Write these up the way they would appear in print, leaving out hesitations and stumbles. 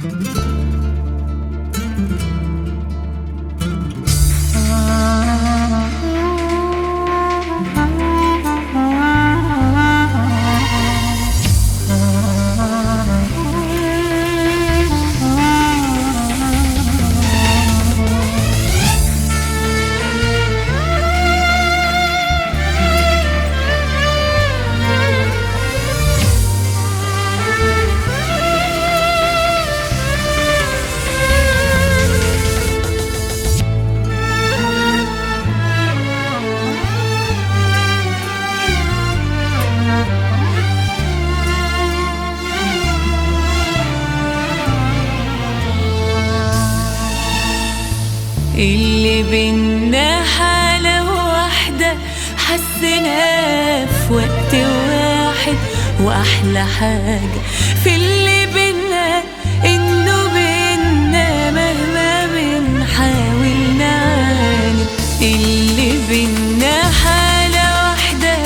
اللي بينا حالة واحدة حسنا في وقت واحد، وأحلى حاجة في اللي بينا إنه بينا مهما بنحاول نعاند. اللي بينا حالة واحدة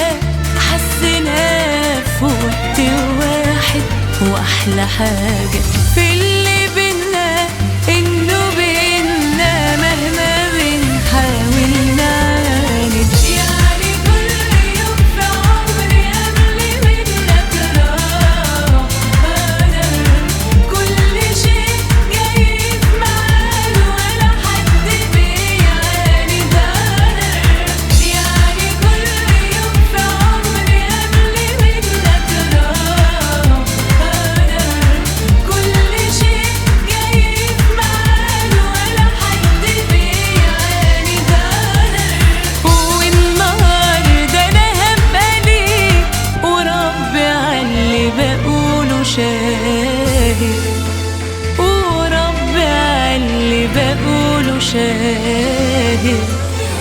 حسنا في وقت واحد، وأحلى حاجة في اللي بينا إنه بينا مهما بنحاول نعاند. يعني كل يوم في عمري قبل منك راح أنا، كل شيء جاي في ميعاده ولا حد بيعاند أنا. يعني كل يوم في عمري قبل منك راح أنا، كل شيء جاي في ميعاده ولا حد بيعاند أنا. والنهارده أنا هبقى ليك، وربي عاللي بقوله شاهد، وربي عاللي بقوله شاهد.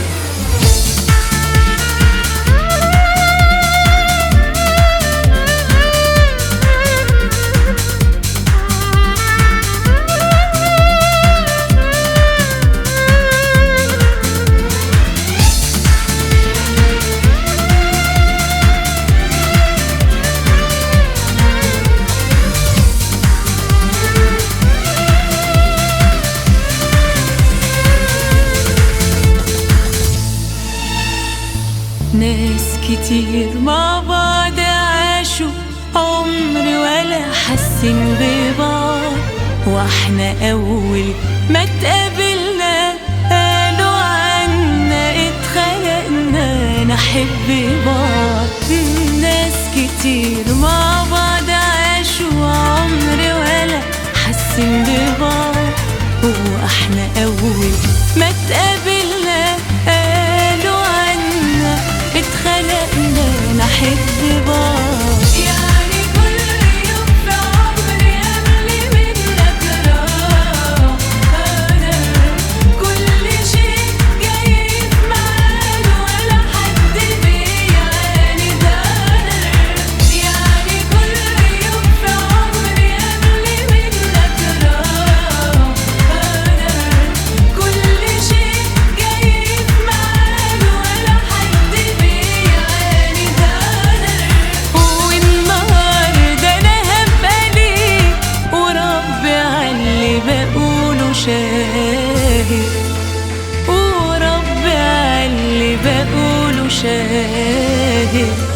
ناس كتير مع بعض عاشوا عمر ولا حاسين ببعض، واحنا أول ما اتقابلنا قالوا عنا اتخلقنا نحب بعض. ناس كتير مع بعض عاشوا عمر ولا حاسين ببعض، واحنا أول ما اتقابلنا قالوا عنا اتخلقنا نحب بعض. يعني كل يوم في عمري قبل منك راح أنا، كل شيء جاي في ميعاده ولا حد بيعاند أنا. يعني كل يوم في عمري قبل منك راح أنا، كل شيء جاي في ميعاده ولا حد بيعاند أنا. والنهارده أنا هبقى ليك، وربي عاللي بقوله شاهد، وربي عاللي بقوله شاهد.